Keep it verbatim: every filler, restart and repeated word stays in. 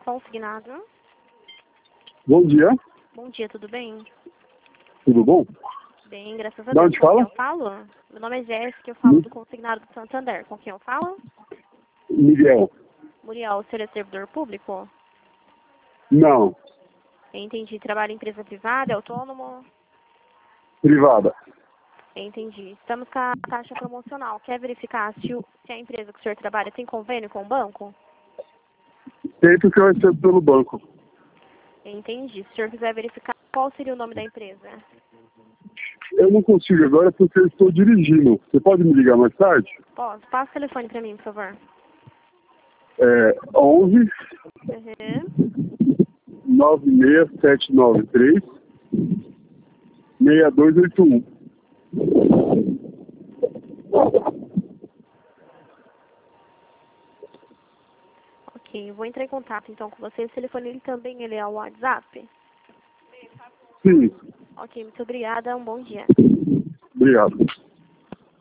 Consignado. Bom dia, Bom dia, tudo bem? tudo bom? Bem, graças a De Deus. onde Com quem fala? eu falo? Meu nome é Jéssica, eu falo do Consignado do Santander. Com quem eu falo? Miguel. Muriel, o senhor é servidor público? Não, Entendi. Trabalha em empresa privada, é autônomo? privada. Entendi. Estamos com a taxa promocional. Quer verificar se, o, se a empresa que o senhor trabalha tem convênio com o banco? Feito que eu recebo pelo banco. Entendi. Se o senhor quiser verificar, qual seria o nome da empresa? Eu não consigo agora porque eu estou dirigindo. Você pode me ligar mais tarde? Posso? Passa o telefone para mim, por favor. É onze, Uhum. nove seis sete nove três, seis dois oito um. Ok, eu vou entrar em contato então com você. Esse telefone ele também ele é o WhatsApp? Sim, Ok, muito obrigada. Um bom dia. obrigado.